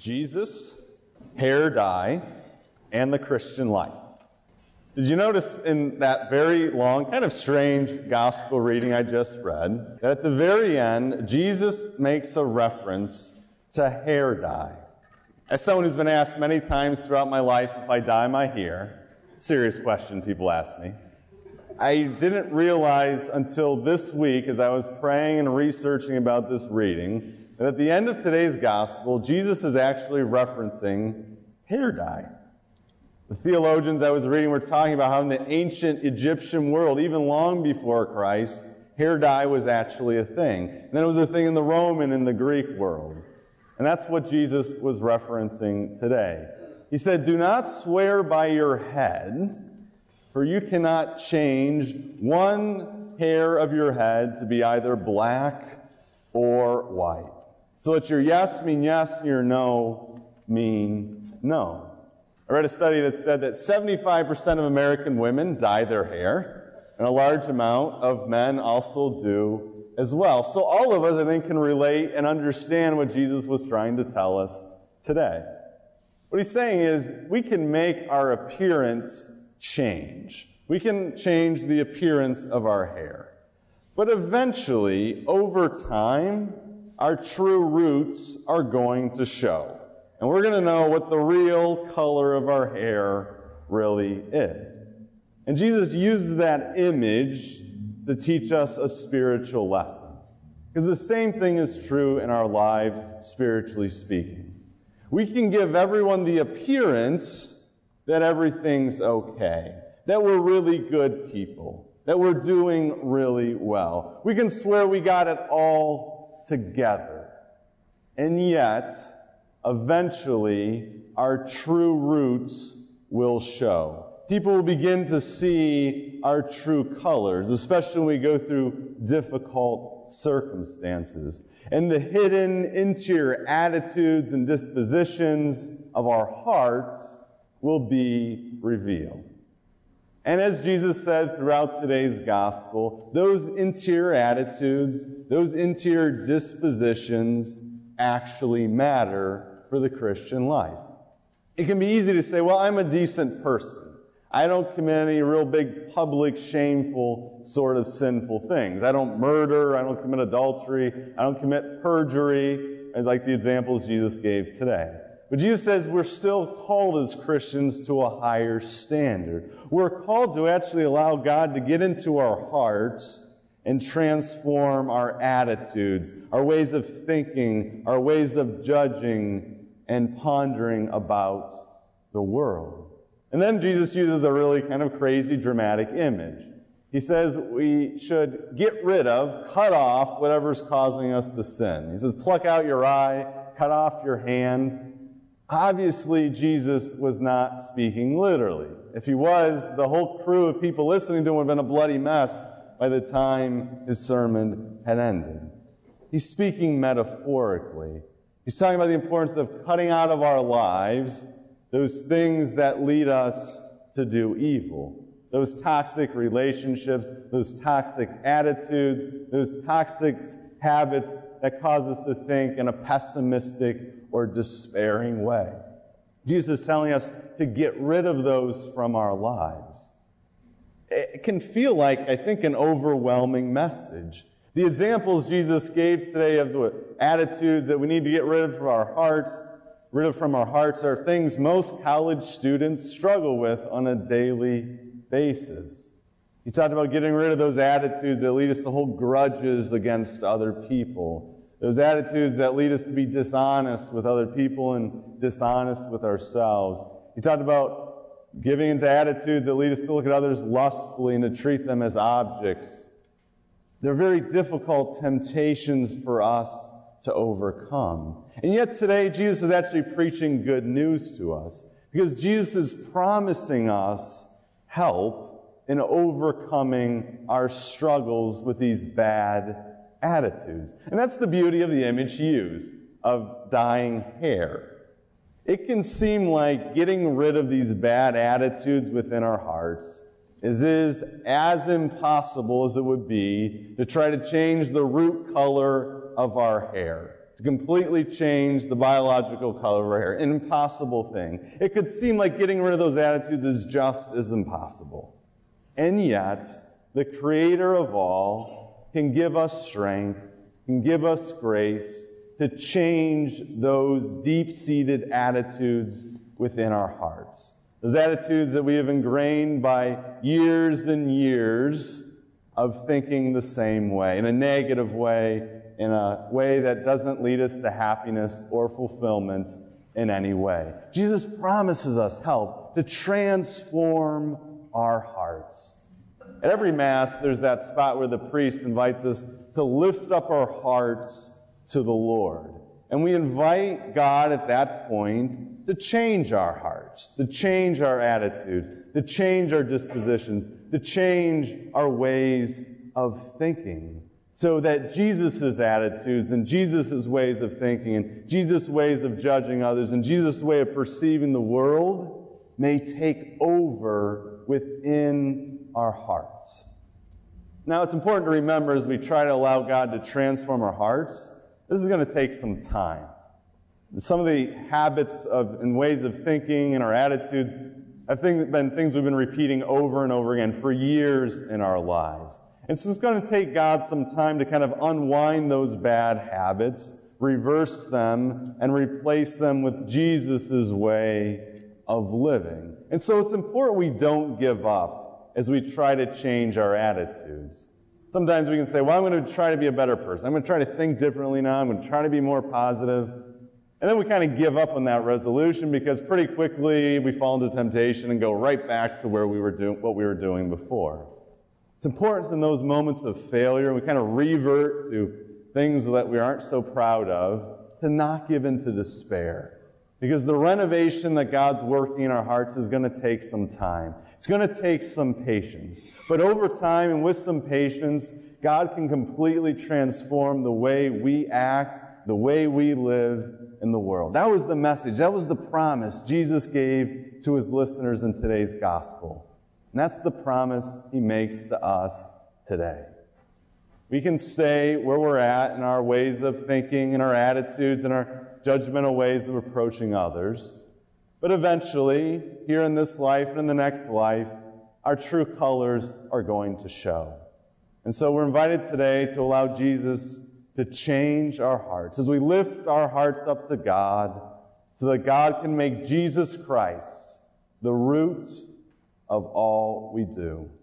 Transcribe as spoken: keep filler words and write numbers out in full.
Jesus, hair dye, and the Christian life. Did you notice in that very long, kind of strange gospel reading I just read, that at the very end, Jesus makes a reference to hair dye? As someone who's been asked many times throughout my life if I dye my hair, serious question people ask me, I didn't realize until this week, as I was praying and researching about this reading, that at the end of today's gospel, Jesus is actually referencing hair dye. The theologians I was reading were talking about how in the ancient Egyptian world, even long before Christ, hair dye was actually a thing. And then it was a thing in the Roman and the Greek world. And that's what Jesus was referencing today. He said, "Do not swear by your head, for you cannot change one hair of your head to be either black or white. So let your yes mean yes and your no mean no." I read a study that said that seventy-five percent of American women dye their hair, and a large amount of men also do as well. So all of us, I think, can relate and understand what Jesus was trying to tell us today. What he's saying is we can make our appearance change. We can change the appearance of our hair. But eventually, over time, our true roots are going to show. And we're going to know what the real color of our hair really is. And Jesus uses that image to teach us a spiritual lesson. Because the same thing is true in our lives, spiritually speaking. We can give everyone the appearance that everything's okay, that we're really good people, that we're doing really well. We can swear we got it all together. And yet, eventually, our true roots will show. People will begin to see our true colors, especially when we go through difficult circumstances. And the hidden interior attitudes and dispositions of our hearts will be revealed. And as Jesus said throughout today's gospel, those interior attitudes, those interior dispositions actually matter for the Christian life. It can be easy to say, well, I'm a decent person. I don't commit any real big public, shameful sort of sinful things. I don't murder. I don't commit adultery. I don't commit perjury, like the examples Jesus gave today. But Jesus says we're still called as Christians to a higher standard. We're called to actually allow God to get into our hearts and transform our attitudes, our ways of thinking, our ways of judging and pondering about the world. And then Jesus uses a really kind of crazy, dramatic image. He says we should get rid of, cut off whatever's causing us to sin. He says, pluck out your eye, cut off your hand. Obviously, Jesus was not speaking literally. If he was, the whole crew of people listening to him would have been a bloody mess by the time his sermon had ended. He's speaking metaphorically. He's talking about the importance of cutting out of our lives those things that lead us to do evil. Those toxic relationships, those toxic attitudes, those toxic habits that cause us to think in a pessimistic or despairing way. Jesus is telling us to get rid of those from our lives. It can feel like, I think, an overwhelming message. The examples Jesus gave today of the attitudes that we need to get rid of from our hearts, rid of from our hearts are things most college students struggle with on a daily basis. He talked about getting rid of those attitudes that lead us to hold grudges against other people. Those attitudes that lead us to be dishonest with other people and dishonest with ourselves. He talked about giving into attitudes that lead us to look at others lustfully and to treat them as objects. They're very difficult temptations for us to overcome. And yet today, Jesus is actually preaching good news to us, because Jesus is promising us help in overcoming our struggles with these bad attitudes. And that's the beauty of the image he used of dyeing hair. It can seem like getting rid of these bad attitudes within our hearts is, is as impossible as it would be to try to change the root color of our hair. to completely change the biological color of our hair. An impossible thing. It could seem like getting rid of those attitudes is just as impossible. And yet, the Creator of all can give us strength, can give us grace to change those deep-seated attitudes within our hearts. Those attitudes that we have ingrained by years and years of thinking the same way, in a negative way, in a way that doesn't lead us to happiness or fulfillment in any way. Jesus promises us help to transform our hearts. At every Mass, there's that spot where the priest invites us to lift up our hearts to the Lord. And we invite God at that point to change our hearts, to change our attitudes, to change our dispositions, to change our ways of thinking, so that Jesus' attitudes and Jesus' ways of thinking and Jesus' ways of judging others and Jesus' way of perceiving the world may take over within our hearts. Now, it's important to remember as we try to allow God to transform our hearts, this is going to take some time. Some of the habits of and ways of thinking and our attitudes have been things we've been repeating over and over again for years in our lives. And so it's going to take God some time to kind of unwind those bad habits, reverse them, and replace them with Jesus' way of living. And so it's important we don't give up as we try to change our attitudes. Sometimes we can say, well, I'm going to try to be a better person. I'm going to try to think differently now. I'm going to try to be more positive. And then we kind of give up on that resolution because pretty quickly we fall into temptation and go right back to where we were doing what we were doing before. It's important in those moments of failure, we kind of revert to things that we aren't so proud of, to not give in to despair. Because the renovation that God's working in our hearts is going to take some time. It's going to take some patience. But over time and with some patience, God can completely transform the way we act, the way we live in the world. That was the message. That was the promise Jesus gave to His listeners in today's gospel. And that's the promise He makes to us today. We can stay where we're at in our ways of thinking and our attitudes and our judgmental ways of approaching others. But eventually, here in this life and in the next life, our true colors are going to show. And so we're invited today to allow Jesus to change our hearts as we lift our hearts up to God so that God can make Jesus Christ the root of all we do.